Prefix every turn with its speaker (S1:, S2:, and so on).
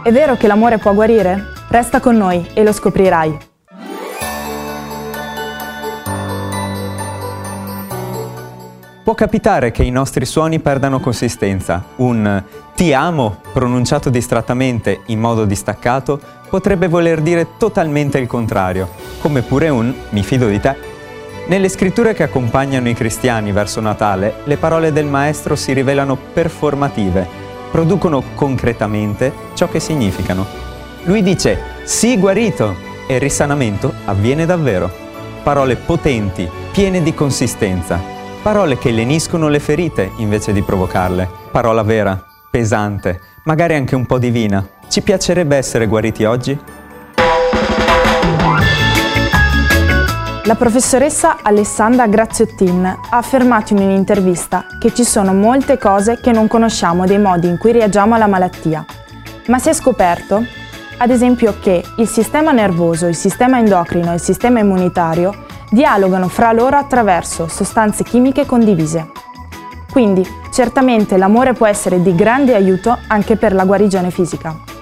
S1: È vero che l'amore può guarire? Resta con noi e lo scoprirai.
S2: Può capitare che i nostri suoni perdano consistenza. Un ti amo pronunciato distrattamente in modo distaccato potrebbe voler dire totalmente il contrario, come pure un mi fido di te. Nelle scritture che accompagnano i cristiani verso Natale, le parole del Maestro si rivelano performative, producono concretamente ciò che significano. Lui dice sii guarito e il risanamento avviene davvero. Parole potenti, piene di consistenza. Parole che leniscono le ferite invece di provocarle. Parola vera, pesante, magari anche un po' divina. Ci piacerebbe essere guariti oggi?
S1: La professoressa Alessandra Graziottin ha affermato in un'intervista che ci sono molte cose che non conosciamo dei modi in cui reagiamo alla malattia, ma si è scoperto, ad esempio, che il sistema nervoso, il sistema endocrino e il sistema immunitario dialogano fra loro attraverso sostanze chimiche condivise. Quindi, certamente l'amore può essere di grande aiuto anche per la guarigione fisica.